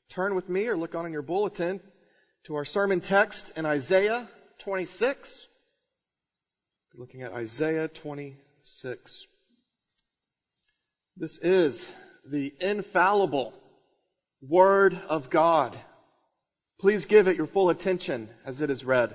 turn with me or look on in your bulletin to our sermon text in Isaiah 26. We're looking at Isaiah 26. This is the infallible Word of God. Please give it your full attention as it is read.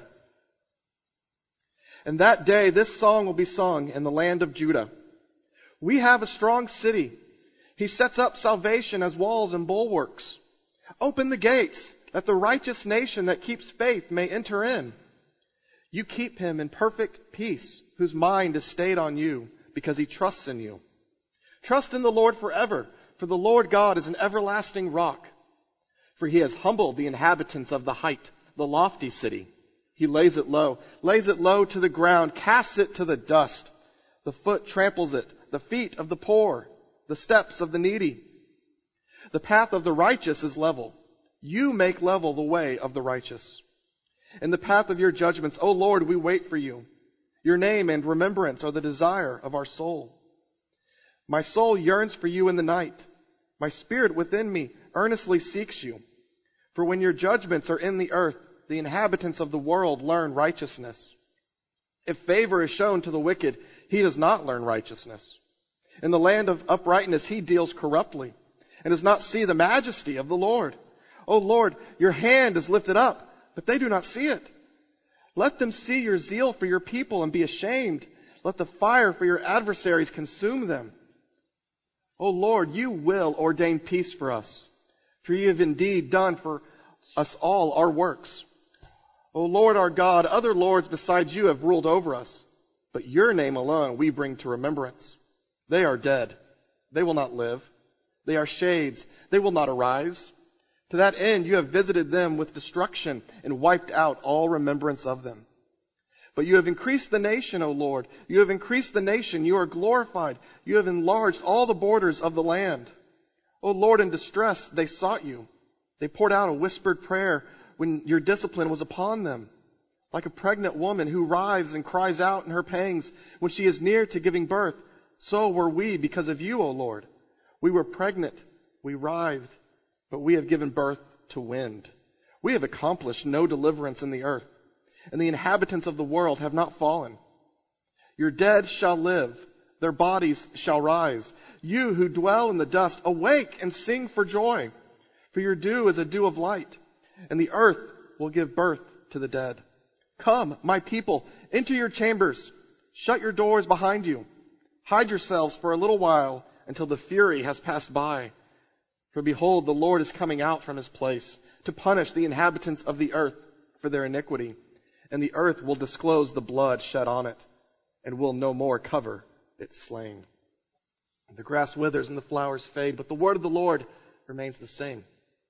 And that day, this song will be sung in the land of Judah. We have a strong city. He sets up salvation as walls and bulwarks. Open the gates, that the righteous nation that keeps faith may enter in. You keep him in perfect peace, whose mind is stayed on you, because he trusts in you. Trust in the Lord forever, for the Lord God is an everlasting rock. For he has humbled the inhabitants of the height, the lofty city. He lays it low to the ground, casts it to the dust. The foot tramples it, the feet of the poor, the steps of the needy. The path of the righteous is level. You make level the way of the righteous. In the path of your judgments, O Lord, we wait for you. Your name and remembrance are the desire of our soul. My soul yearns for you in the night. My spirit within me earnestly seeks you. For when your judgments are in the earth, the inhabitants of the world learn righteousness. If favor is shown to the wicked, he does not learn righteousness. In the land of uprightness, he deals corruptly and does not see the majesty of the Lord. O Lord, your hand is lifted up, but they do not see it. Let them see your zeal for your people and be ashamed. Let the fire for your adversaries consume them. O Lord, you will ordain peace for us, for you have indeed done for us all our works. O Lord our God, other lords besides you have ruled over us, but your name alone we bring to remembrance. They are dead. They will not live. They are shades. They will not arise. To that end you have visited them with destruction and wiped out all remembrance of them. But you have increased the nation, O Lord. You have increased the nation. You are glorified. You have enlarged all the borders of the land. O Lord, in distress they sought you. They poured out a whispered prayer when your discipline was upon them. Like a pregnant woman who writhes and cries out in her pangs when she is near to giving birth, so were we because of you, O Lord. We were pregnant, we writhed, but we have given birth to wind. We have accomplished no deliverance in the earth, and the inhabitants of the world have not fallen. Your dead shall live, their bodies shall rise. You who dwell in the dust, awake and sing for joy. For your dew is a dew of light, and the earth will give birth to the dead. Come, my people, into your chambers. Shut your doors behind you. Hide yourselves for a little while until the fury has passed by. For behold, the Lord is coming out from his place to punish the inhabitants of the earth for their iniquity. And the earth will disclose the blood shed on it, and will no more cover its slain. The grass withers and the flowers fade, but the word of the Lord remains the same.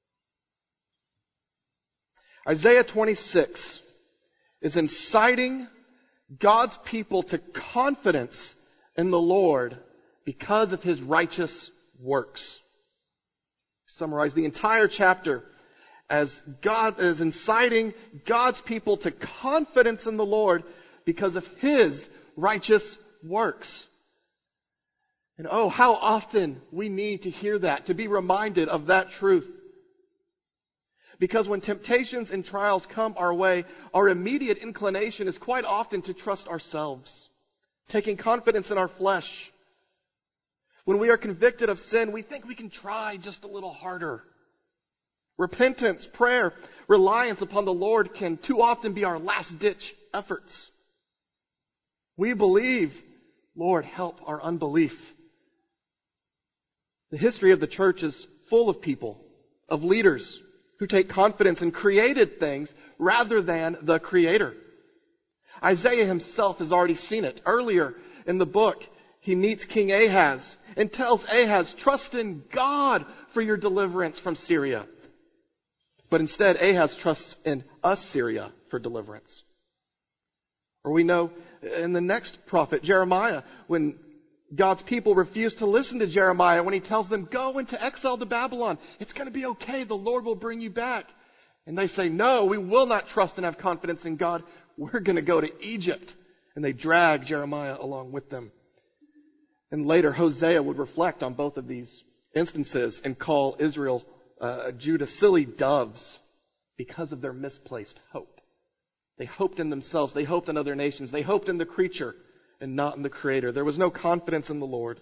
Isaiah 26 is inciting God's people to confidence in the Lord because of his righteous works. Summarize the entire chapter as God is inciting God's people to confidence in the Lord because of his righteous works. And oh, how often we need to hear that, to be reminded of that truth. Because when temptations and trials come our way, our immediate inclination is quite often to trust ourselves, taking confidence in our flesh. When we are convicted of sin, we think we can try just a little harder. Repentance, prayer, reliance upon the Lord can too often be our last-ditch efforts. We believe, Lord, help our unbelief. The history of the church is full of people, of leaders, who take confidence in created things rather than the Creator. Isaiah himself has already seen it. Earlier in the book, he meets King Ahaz and tells Ahaz, trust in God for your deliverance from Syria. But instead, Ahaz trusts in Assyria for deliverance. Or we know in the next prophet, Jeremiah, when God's people refuse to listen to Jeremiah when he tells them, go into exile to Babylon. It's going to be okay. The Lord will bring you back. And they say, no, we will not trust and have confidence in God. We're going to go to Egypt. And they drag Jeremiah along with them. And later, Hosea would reflect on both of these instances and call Israel Judah silly doves because of their misplaced hope. They hoped in themselves. They hoped in other nations. They hoped in the creature and not in the Creator. There was no confidence in the Lord.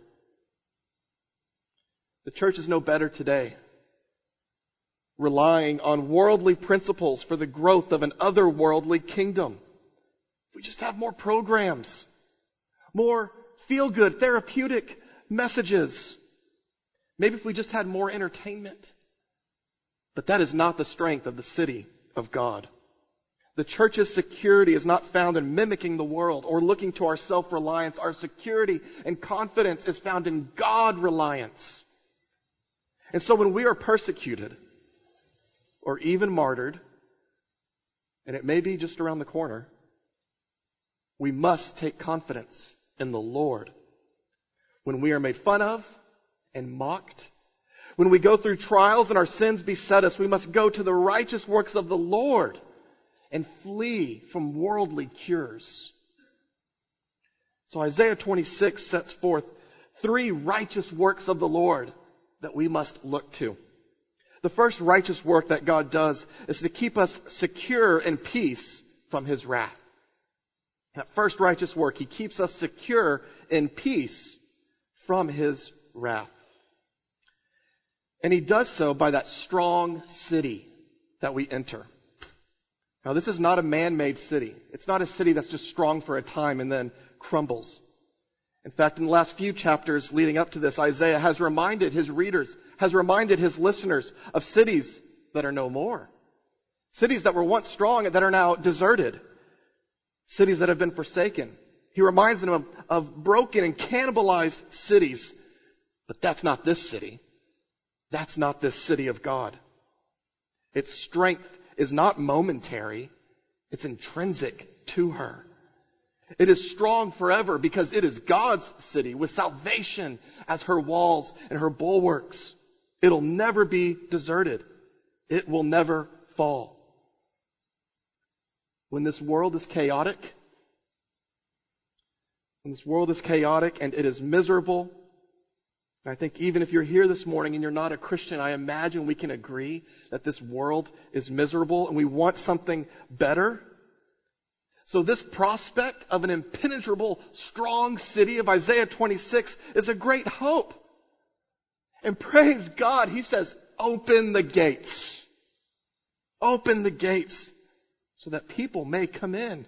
The church is no better today, relying on worldly principles for the growth of an otherworldly kingdom. If we just have more programs, more feel-good, therapeutic messages, maybe if we just had more entertainment. But that is not the strength of the city of God. The church's security is not found in mimicking the world or looking to our self-reliance. Our security and confidence is found in God-reliance. And so when we are persecuted or even martyred, and it may be just around the corner, we must take confidence in the Lord. When we are made fun of and mocked, when we go through trials and our sins beset us, we must go to the righteous works of the Lord and flee from worldly cures. So Isaiah 26 sets forth 3 righteous works of the Lord that we must look to. The first righteous work that God does is to keep us secure in peace from His wrath. That first righteous work, He keeps us secure in peace from His wrath. And He does so by that strong city that we enter. Now, this is not a man-made city. It's not a city that's just strong for a time and then crumbles. In fact, in the last few chapters leading up to this, Isaiah has reminded his readers, has reminded his listeners of cities that are no more. Cities that were once strong and that are now deserted. Cities that have been forsaken. He reminds them of broken and cannibalized cities. But that's not this city. That's not this city of God. Its strength is not momentary. It's intrinsic to her. It is strong forever because it is God's city with salvation as her walls and her bulwarks. It'll never be deserted. It will never fall. When this world is chaotic, and it is miserable, and I think even if you're here this morning and you're not a Christian, I imagine we can agree that this world is miserable and we want something better. So this prospect of an impenetrable, strong city of Isaiah 26 is a great hope. And praise God, He says, open the gates. Open the gates so that people may come in.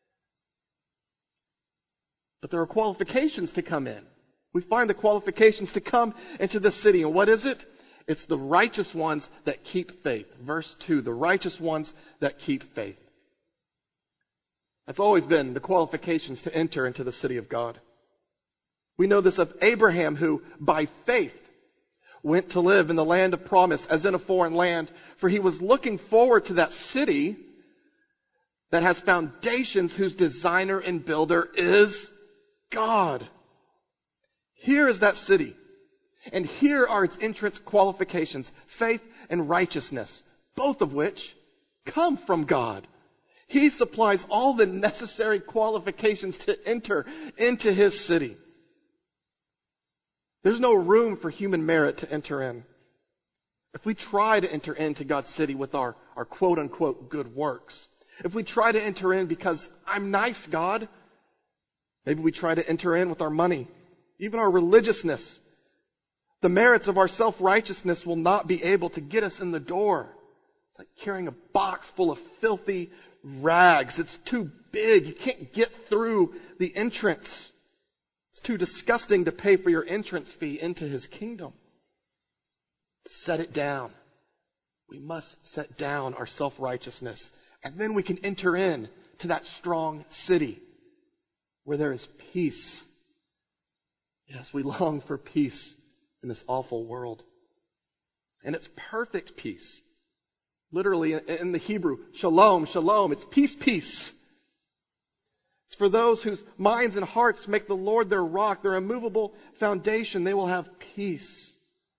But there are qualifications to come in. We find the qualifications to come into the city. And what is it? It's the righteous ones that keep faith. Verse 2, the righteous ones that keep faith. That's always been the qualifications to enter into the city of God. We know this of Abraham, who by faith went to live in the land of promise as in a foreign land, for he was looking forward to that city that has foundations, whose designer and builder is God. Here is that city. And here are its entrance qualifications, faith and righteousness, both of which come from God. He supplies all the necessary qualifications to enter into His city. There's no room for human merit to enter in. If we try to enter into God's city with our quote-unquote good works, if we try to enter in because I'm nice, God, maybe we try to enter in with our money, even our religiousness, the merits of our self-righteousness will not be able to get us in the door. It's like carrying a box full of filthy rags. It's too big. You can't get through the entrance. It's too disgusting to pay for your entrance fee into His kingdom. Set it down. We must set down our self-righteousness. And then we can enter in to that strong city where there is peace. Yes, we long for peace in this awful world. And it's perfect peace. Literally in the Hebrew, shalom, shalom. It's peace, peace. It's for those whose minds and hearts make the Lord their rock, their immovable foundation. They will have peace.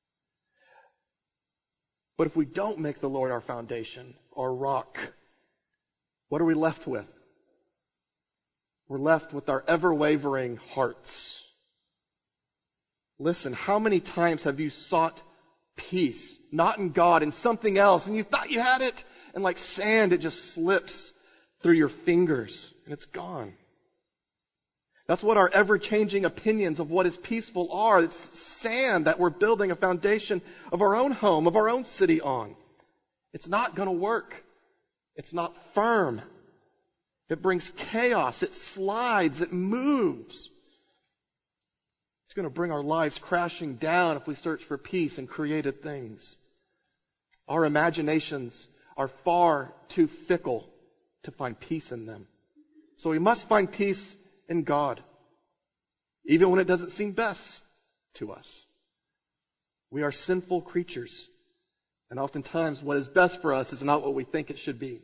But if we don't make the Lord our foundation, our rock, what are we left with? We're left with our ever-wavering hearts. Listen, how many times have you sought peace, not in God, in something else, and you thought you had it, and like sand, it just slips through your fingers, and it's gone. That's what our ever-changing opinions of what is peaceful are. It's sand that we're building a foundation of our own home, of our own city on. It's not going to work. It's not firm. It brings chaos. It slides. It moves. It's going to bring our lives crashing down if we search for peace in created things. Our imaginations are far too fickle to find peace in them. So we must find peace in God, even when it doesn't seem best to us. We are sinful creatures, and oftentimes what is best for us is not what we think it should be.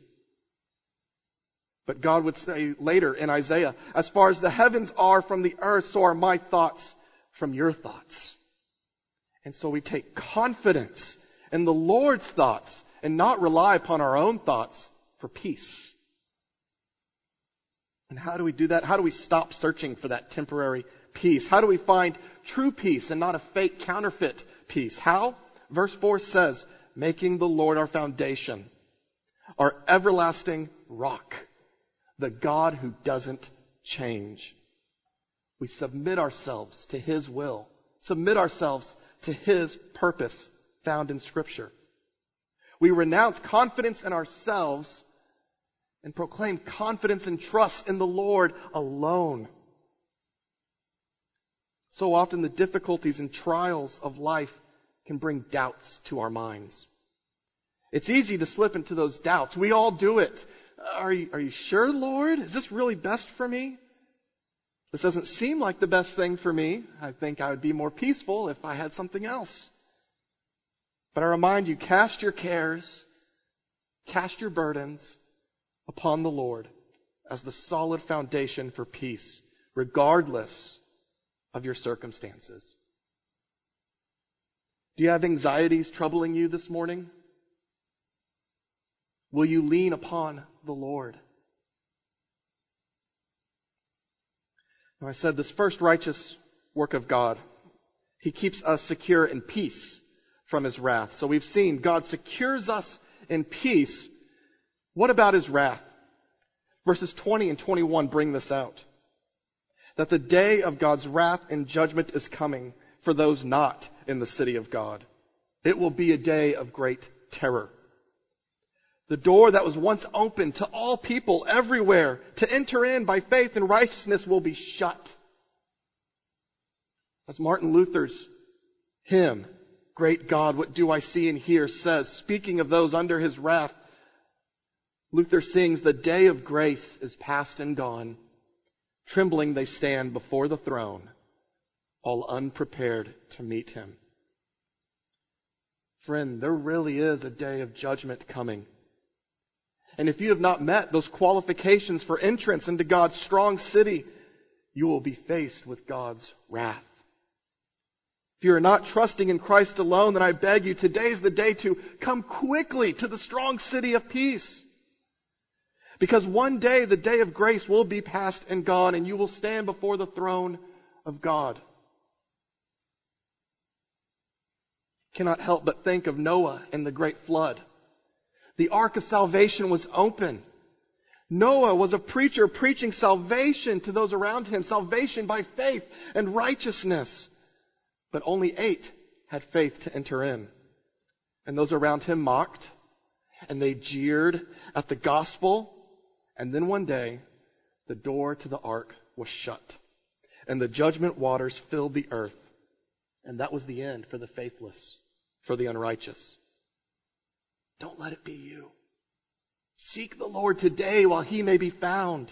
But God would say later in Isaiah, as far as the heavens are from the earth, so are my thoughts from your thoughts. And so we take confidence in the Lord's thoughts and not rely upon our own thoughts for peace. And how do we do that? How do we stop searching for that temporary peace? How do we find true peace and not a fake counterfeit peace? How? Verse 4 says, making the Lord our foundation, our everlasting rock, the God who doesn't change. We submit ourselves to His will, submit ourselves to His purpose found in Scripture. We renounce confidence in ourselves and proclaim confidence and trust in the Lord alone. So often the difficulties and trials of life can bring doubts to our minds. It's easy to slip into those doubts. We all do it. Are you sure, Lord? Is this really best for me? This doesn't seem like the best thing for me. I think I would be more peaceful if I had something else. But I remind you, cast your cares, cast your burdens upon the Lord as the solid foundation for peace, regardless of your circumstances. Do you have anxieties troubling you this morning? Will you lean upon the Lord? Now, I said this first righteous work of God, He keeps us secure in peace from His wrath. So we've seen God secures us in peace. What about His wrath? Verses 20 and 21 bring this out. That the day of God's wrath and judgment is coming for those not in the city of God. It will be a day of great terror. The door that was once open to all people everywhere to enter in by faith and righteousness will be shut. As Martin Luther's hymn, Great God, What Do I See and Hear, says, speaking of those under His wrath, Luther sings, the day of grace is past and gone. Trembling they stand before the throne, all unprepared to meet Him. Friend, there really is a day of judgment coming. And if you have not met those qualifications for entrance into God's strong city, you will be faced with God's wrath. If you are not trusting in Christ alone, then I beg you, today is the day to come quickly to the strong city of peace. Because one day, the day of grace will be past and gone, and you will stand before the throne of God. Cannot help but think of Noah and the great flood. The ark of salvation was open. Noah was a preacher preaching salvation to those around him, salvation by faith and righteousness. But only 8 had faith to enter in. And those around him mocked, and they jeered at the gospel. And then one day, the door to the ark was shut, and the judgment waters filled the earth. And that was the end for the faithless, for the unrighteous. Don't let it be you. Seek the Lord today while He may be found.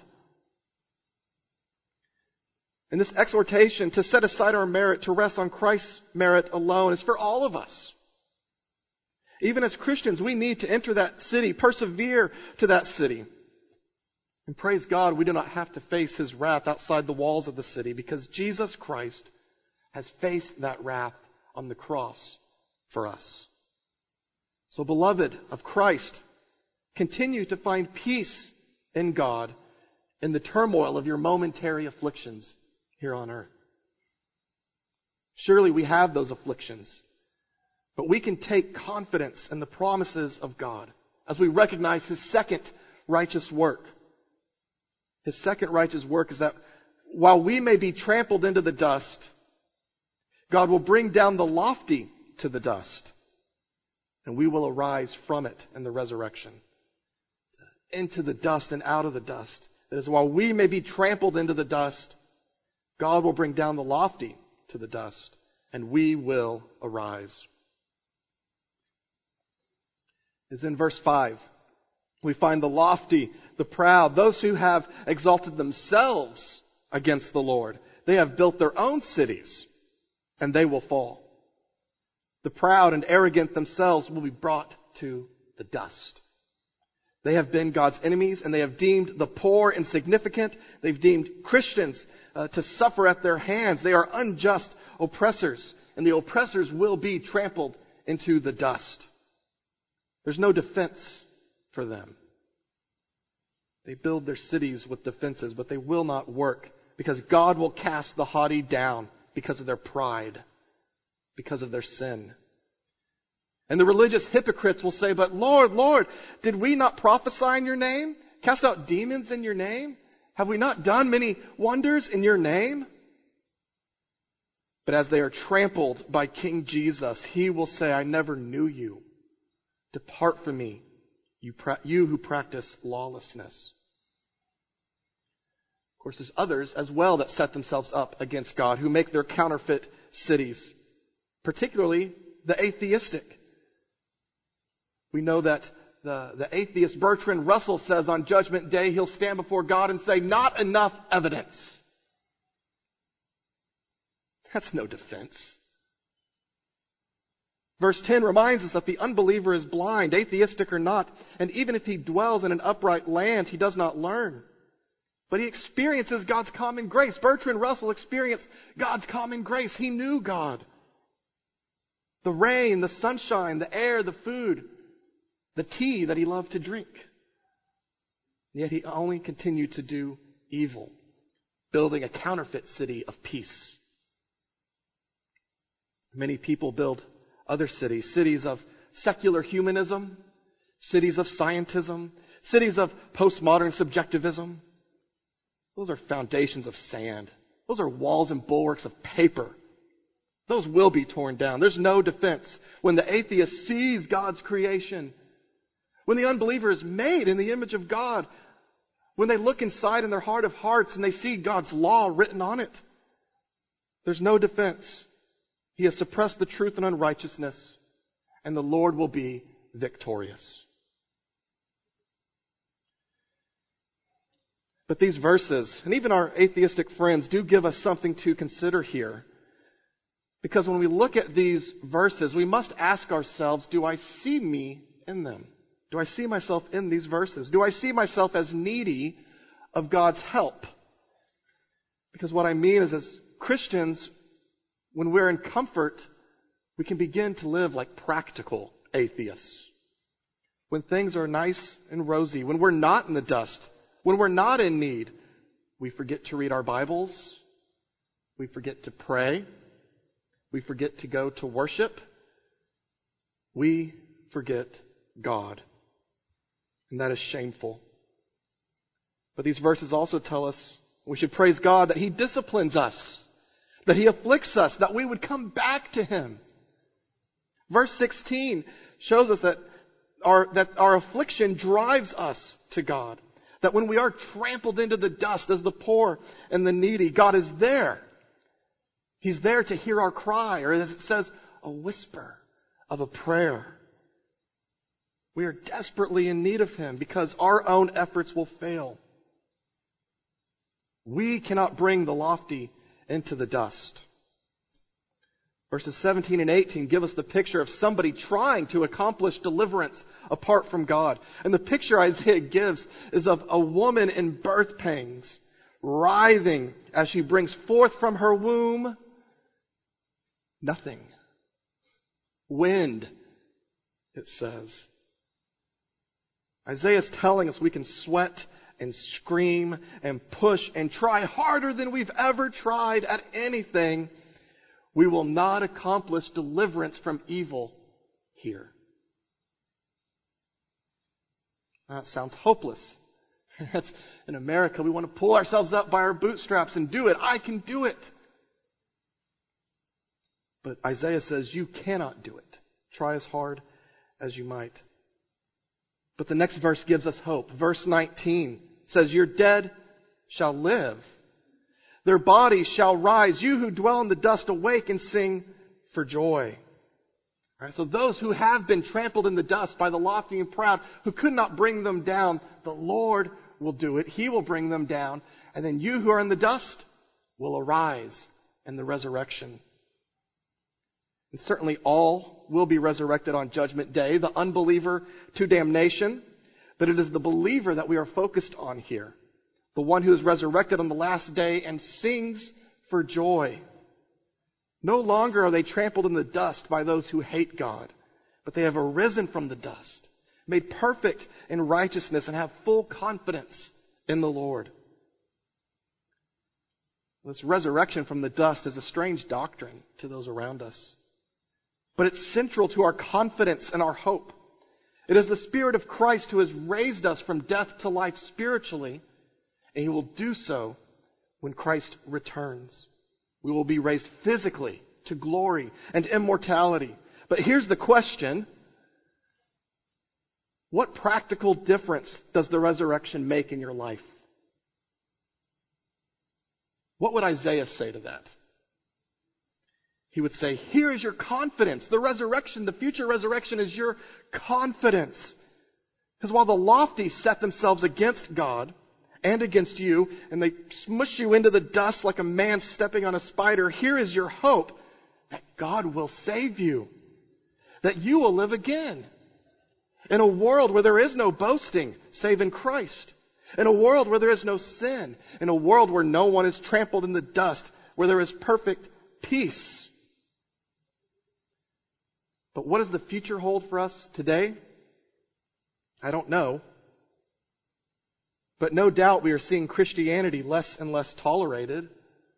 And this exhortation to set aside our merit, to rest on Christ's merit alone, is for all of us. Even as Christians, we need to enter that city, persevere to that city. And praise God, we do not have to face His wrath outside the walls of the city, because Jesus Christ has faced that wrath on the cross for us. So, beloved of Christ, continue to find peace in God in the turmoil of your momentary afflictions here on earth. Surely we have those afflictions, But we can take confidence in the promises of God as we recognize His second righteous work. His second righteous work is that while we may be trampled into the dust, God will bring down the lofty to the dust, and we will arise from it in the resurrection. Into the dust and out of the dust. That is, while we may be trampled into the dust, God will bring down the lofty to the dust, and we will arise. Is in verse 5. We find the lofty, the proud, those who have exalted themselves against the Lord. They have built their own cities, and they will fall. The proud and arrogant themselves will be brought to the dust. They have been God's enemies, and they have deemed the poor insignificant. They've deemed Christians to suffer at their hands. They are unjust oppressors, and the oppressors will be trampled into the dust. There's no defense for them. They build their cities with defenses, but they will not work, because God will cast the haughty down because of their pride, because of their sin. And the religious hypocrites will say, "But Lord, Lord, did we not prophesy in your name? Cast out demons in your name? Have we not done many wonders in your name?" But as they are trampled by King Jesus, He will say, "I never knew you. Depart from me, you who practice lawlessness." Of course, there's others as well that set themselves up against God, who make their counterfeit cities, particularly the atheistic. We know that the atheist Bertrand Russell says on Judgment Day he'll stand before God and say, "Not enough evidence." That's no defense. Verse 10 reminds us that the unbeliever is blind, atheistic or not, and even if he dwells in an upright land, he does not learn. But he experiences God's common grace. Bertrand Russell experienced God's common grace. He knew God. The rain, the sunshine, the air, the food, the tea that he loved to drink. Yet he only continued to do evil, building a counterfeit city of peace. Many people build other cities, cities of secular humanism, cities of scientism, cities of postmodern subjectivism. Those are foundations of sand. Those are walls and bulwarks of paper. Those will be torn down. There's no defense when the atheist sees God's creation, when the unbeliever is made in the image of God, when they look inside in their heart of hearts and they see God's law written on it. There's no defense. He has suppressed the truth and unrighteousness, and the Lord will be victorious. But these verses, and even our atheistic friends, do give us something to consider here. Because when we look at these verses, we must ask ourselves, do I see me in them? Do I see myself in these verses? Do I see myself as needy of God's help? Because what I mean is, as Christians, when we're in comfort, we can begin to live like practical atheists. When things are nice and rosy, when we're not in the dust, when we're not in need, we forget to read our Bibles, we forget to pray, we forget to go to worship, we forget God. And that is shameful. But these verses also tell us we should praise God that He disciplines us, that He afflicts us, that we would come back to Him. Verse 16 shows us that our affliction drives us to God. That when we are trampled into the dust as the poor and the needy, God is there. He's there to hear our cry, or as it says, a whisper of a prayer. We are desperately in need of Him because our own efforts will fail. We cannot bring the lofty into the dust. Verses 17 and 18 give us the picture of somebody trying to accomplish deliverance apart from God. And the picture Isaiah gives is of a woman in birth pangs, writhing as she brings forth from her womb nothing. Wind, it says. Isaiah is telling us we can sweat and scream and push and try harder than we've ever tried at anything. We will not accomplish deliverance from evil here. That sounds hopeless. That's, in America, we want to pull ourselves up by our bootstraps and do it. I can do it. But Isaiah says you cannot do it. Try as hard as you might. But the next verse gives us hope. Verse 19 says, your dead shall live. Their bodies shall rise. You who dwell in the dust, awake and sing for joy. Right, so those who have been trampled in the dust by the lofty and proud, who could not bring them down, the Lord will do it. He will bring them down. And then you who are in the dust will arise in the resurrection. And certainly all will be resurrected on Judgment Day, the unbeliever to damnation. But it is the believer that we are focused on here. The one who is resurrected on the last day and sings for joy. No longer are they trampled in the dust by those who hate God, but they have arisen from the dust, made perfect in righteousness, and have full confidence in the Lord. This resurrection from the dust is a strange doctrine to those around us, but it's central to our confidence and our hope. It is the Spirit of Christ who has raised us from death to life spiritually, and He will do so when Christ returns. We will be raised physically to glory and immortality. But here's the question. What practical difference does the resurrection make in your life? What would Isaiah say to that? He would say, here is your confidence. The resurrection, the future resurrection is your confidence. Because while the lofty set themselves against God and against you, and they smush you into the dust like a man stepping on a spider, here is your hope that God will save you, that you will live again. In a world where there is no boasting save in Christ, in a world where there is no sin, in a world where no one is trampled in the dust, where there is perfect peace. But what does the future hold for us today? I don't know. But no doubt we are seeing Christianity less and less tolerated.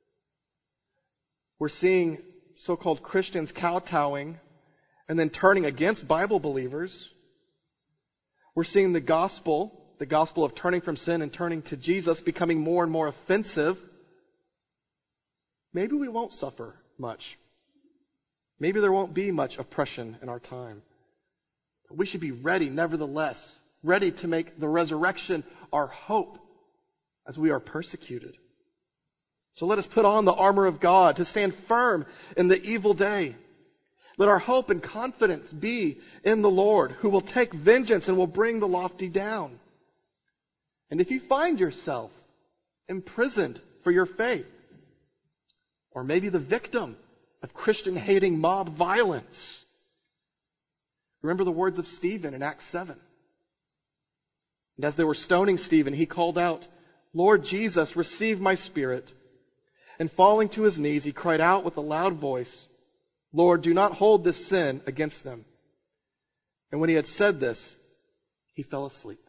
We're seeing so-called Christians kowtowing and then turning against Bible believers. We're seeing the gospel of turning from sin and turning to Jesus, becoming more and more offensive. Maybe we won't suffer much. Maybe there won't be much oppression in our time. But we should be ready, nevertheless, ready to make the resurrection our hope as we are persecuted. So let us put on the armor of God to stand firm in the evil day. Let our hope and confidence be in the Lord, who will take vengeance and will bring the lofty down. And if you find yourself imprisoned for your faith, or maybe the victim of Christian-hating mob violence, remember the words of Stephen in Acts 7. And as they were stoning Stephen, he called out, Lord Jesus, receive my spirit. And falling to his knees, he cried out with a loud voice, Lord, do not hold this sin against them. And when he had said this, he fell asleep.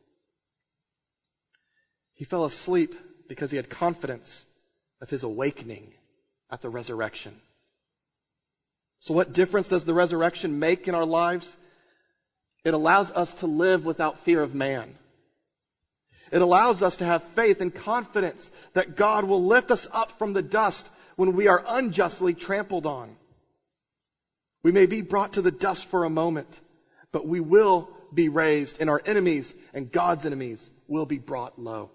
He fell asleep because he had confidence of his awakening at the resurrection. So what difference does the resurrection make in our lives? It allows us to live without fear of man. It allows us to have faith and confidence that God will lift us up from the dust when we are unjustly trampled on. We may be brought to the dust for a moment, but we will be raised, and our enemies and God's enemies will be brought low.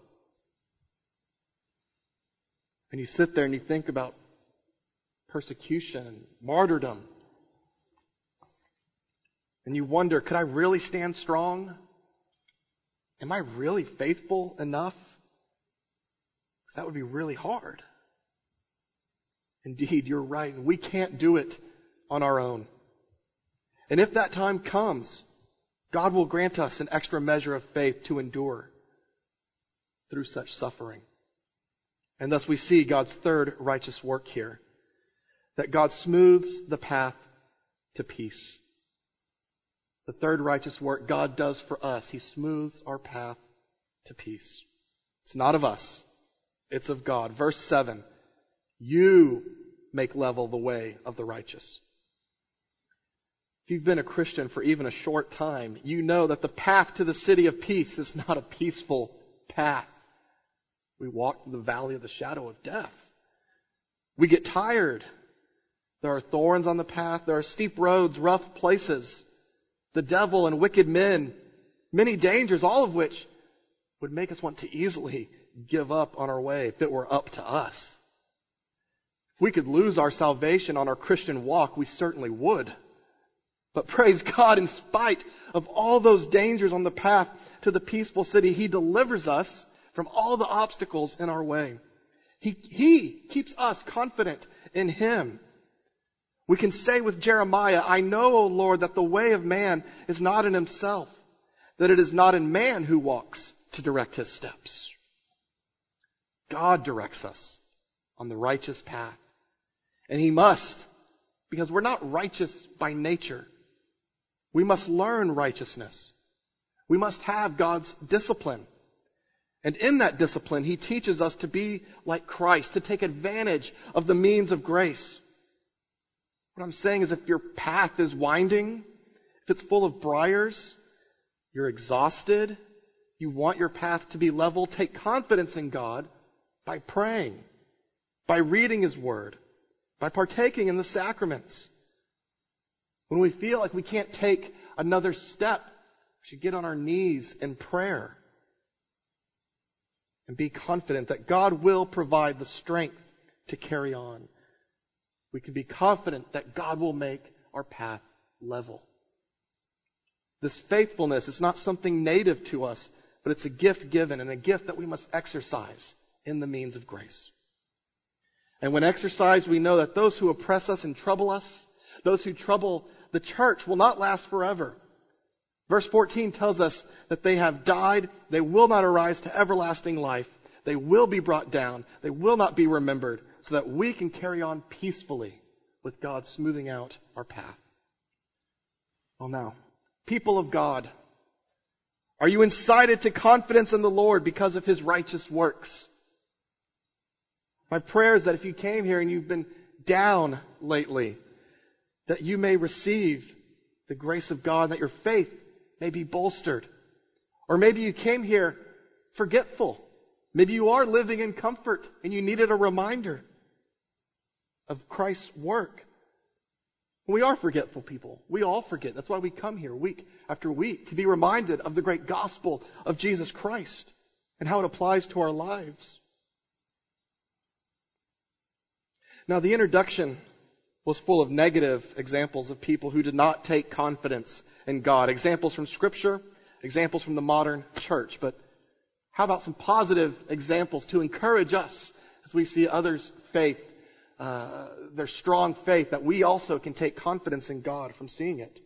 And you sit there and you think about persecution and martyrdom, and you wonder, could I really stand strong? Am I really faithful enough? Because that would be really hard. Indeed, you're right. And we can't do it on our own. And if that time comes, God will grant us an extra measure of faith to endure through such suffering. And thus we see God's third righteous work here, that God smooths the path to peace. The third righteous work God does for us, He smooths our path to peace. It's not of us. It's of God. Verse 7, you make level the way of the righteous. If you've been a Christian for even a short time, you know that the path to the city of peace is not a peaceful path. We walk through the valley of the shadow of death. We get tired. There are thorns on the path. There are steep roads, rough places, the devil and wicked men, many dangers, all of which would make us want to easily give up on our way if it were up to us. If we could lose our salvation on our Christian walk, we certainly would. But praise God, in spite of all those dangers on the path to the peaceful city, He delivers us from all the obstacles in our way. He keeps us confident in Him. We can say with Jeremiah, I know, O Lord, that the way of man is not in himself, that it is not in man who walks to direct his steps. God directs us on the righteous path. And He must, because we're not righteous by nature. We must learn righteousness. We must have God's discipline. And in that discipline, He teaches us to be like Christ, to take advantage of the means of grace. What I'm saying is if your path is winding, if it's full of briars, you're exhausted, you want your path to be level, take confidence in God by praying, by reading His Word, by partaking in the sacraments. When we feel like we can't take another step, we should get on our knees in prayer and be confident that God will provide the strength to carry on. We can be confident that God will make our path level. This faithfulness is not something native to us, but it's a gift given and a gift that we must exercise in the means of grace. And when exercised, we know that those who oppress us and trouble us, those who trouble the church, will not last forever. Verse 14 tells us that they have died, they will not arise to everlasting life, they will be brought down, they will not be remembered, so that we can carry on peacefully with God smoothing out our path. Well now, people of God, are you incited to confidence in the Lord because of His righteous works? My prayer is that if you came here and you've been down lately, that you may receive the grace of God, that your faith may be bolstered. Or maybe you came here forgetful. Maybe you are living in comfort and you needed a reminder of Christ's work. We are forgetful people. We all forget. That's why we come here week after week, to be reminded of the great gospel of Jesus Christ and how it applies to our lives. Now, the introduction was full of negative examples of people who did not take confidence in God. Examples from Scripture, examples from the modern church. But how about some positive examples to encourage us as we see others' faith, their strong faith, that we also can take confidence in God from seeing it?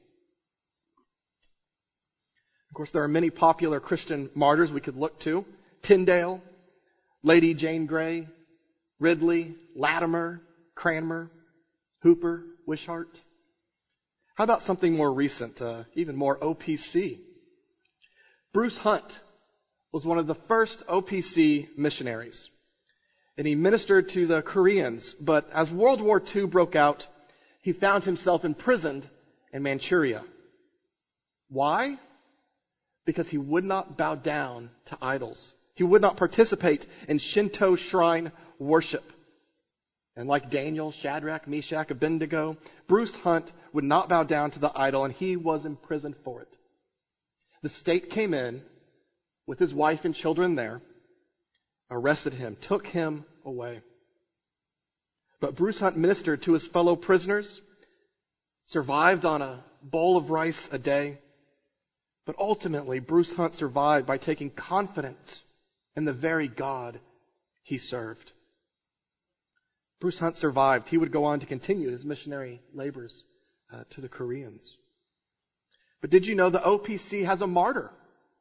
Of course, there are many popular Christian martyrs we could look to. Tyndale, Lady Jane Grey, Ridley, Latimer, Cranmer, Hooper, Wishart. How about something more recent, even more OPC? Bruce Hunt was one of the first OPC missionaries, and he ministered to the Koreans. But as World War II broke out, he found himself imprisoned in Manchuria. Why? Because he would not bow down to idols. He would not participate in Shinto shrine worship. And like Daniel, Shadrach, Meshach, Abednego, Bruce Hunt would not bow down to the idol, and he was imprisoned for it. The state came in with his wife and children there, arrested him, took him away. But Bruce Hunt ministered to his fellow prisoners, survived on a bowl of rice a day. But ultimately, Bruce Hunt survived by taking confidence in the very God he served. Bruce Hunt survived. He would go on to continue his missionary labors to the Koreans. But did you know the OPC has a martyr?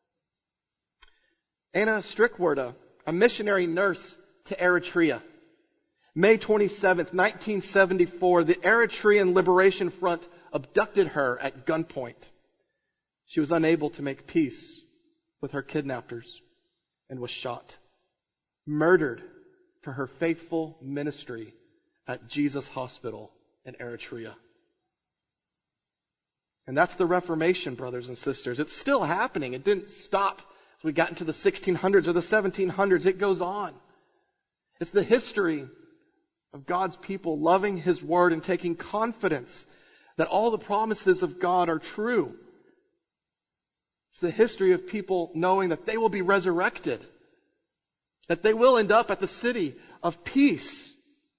Anna Strickwerda, a missionary nurse to Eritrea. May 27th, 1974, the Eritrean Liberation Front abducted her at gunpoint. She was unable to make peace with her kidnappers and was shot. Murdered for her faithful ministry at Jesus Hospital in Eritrea. And that's the Reformation, brothers and sisters. It's still happening. It didn't stop as we got into the 1600s or the 1700s. It goes on. It's the history of God's people loving His Word and taking confidence that all the promises of God are true. It's the history of people knowing that they will be resurrected, that they will end up at the city of peace,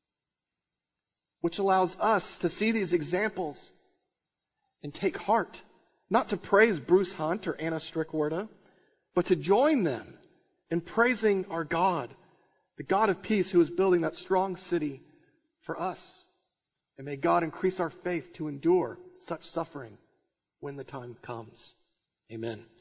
which allows us to see these examples and take heart, not to praise Bruce Hunt or Anna Strickwerda, but to join them in praising our God, the God of peace who is building that strong city for us. And may God increase our faith to endure such suffering when the time comes. Amen.